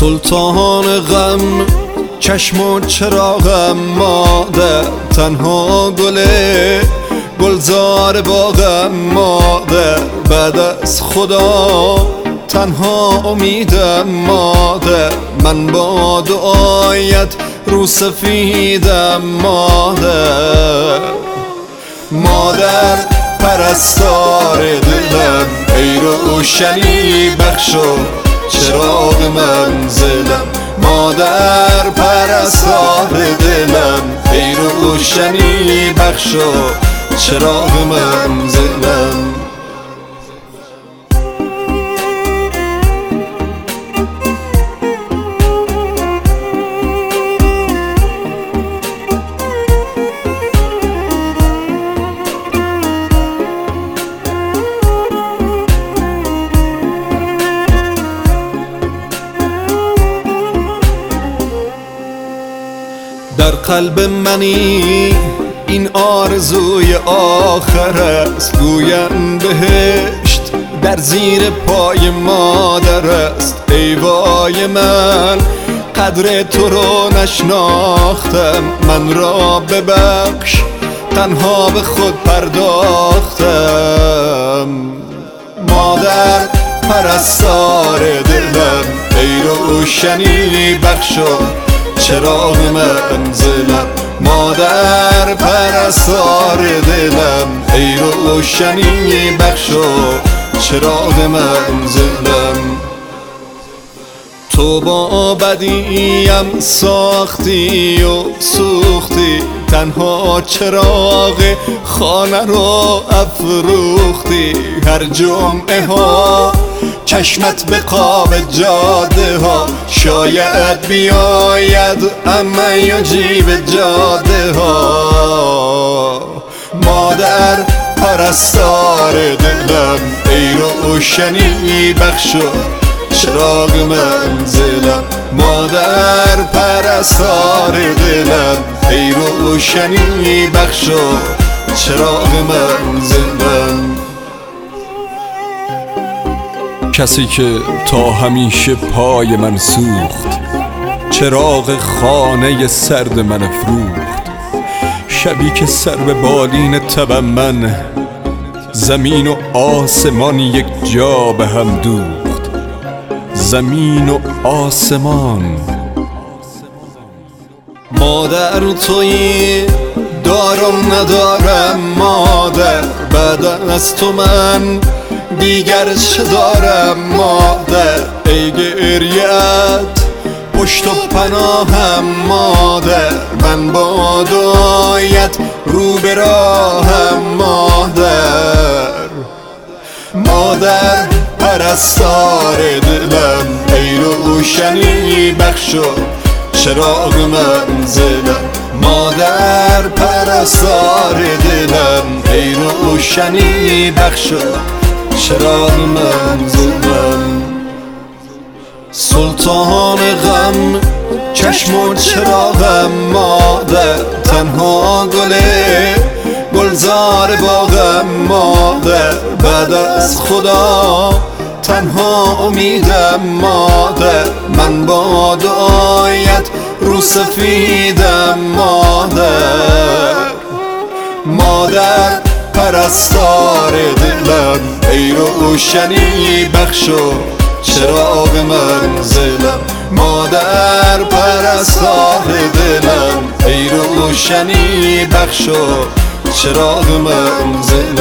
سلطان غم چشم و چراغم مادر، تنها گلزار باغم مادر، بعد از خدا تنها امیدم مادر، من با دعایت رو سفیدم مادر. مادر پرستار دلم، ای روشنی بخش و چراغ منزلم، مادر پرستار دلم، ای روشنی بخش و چراغ منزلم. در قلب منی این آرزوی آخر است، گویم بهشت در زیر پای مادر است. ای وای من قدر تو رو نشناختم، من را ببخش تنها به خود پرداختم. مادر پرستار دلم، ای روشنی بخش و چراغ منزلم، مادر پرستار دلم، ای روشنی بخش و چراغ منزلم. تو با بدیم ساختی و سوختی، تنها چراغ خانه رو افروختی. هر جمعه ها چشمت به قاب جاده ها، شاید بیاید اما یا جیب جاده ها. مادر پرستار دلم، ای روشنی بخش و چراغ منزلم، مادر پرستار دلم، ای روشنی بخش و چراغ منزلم. کسی که تا همیشه پای من سوخت، چراغ خانه سرد من افروخت. شبی که سر به بالین تبم من، زمین و آسمان یک جا به هم دوخت. زمین و آسمان. مادر تویی دارم ندارم مادر، بعد از تو من دیگر چه دارم مادر. ای گریت پشت و پناهم مادر، من با دعایت رو به راهم مادر. مادر پرستار دلم، ای روشنی بخش و چراغ منزلم، مادر پرستار دلم، ای روشنی بخش و چراغ منزلم. سلطان غم چشم و چراغم مادر، تنها گلزار باغم مادر، بعد از خدا تنها امیدم مادر، من با دعایت رو سفیدم مادر. مادر پرستار دلم، ای روشنی بخش و چراغ منزلم، مادر پرستار دلم، ای روشنی بخش و چراغ منزلم.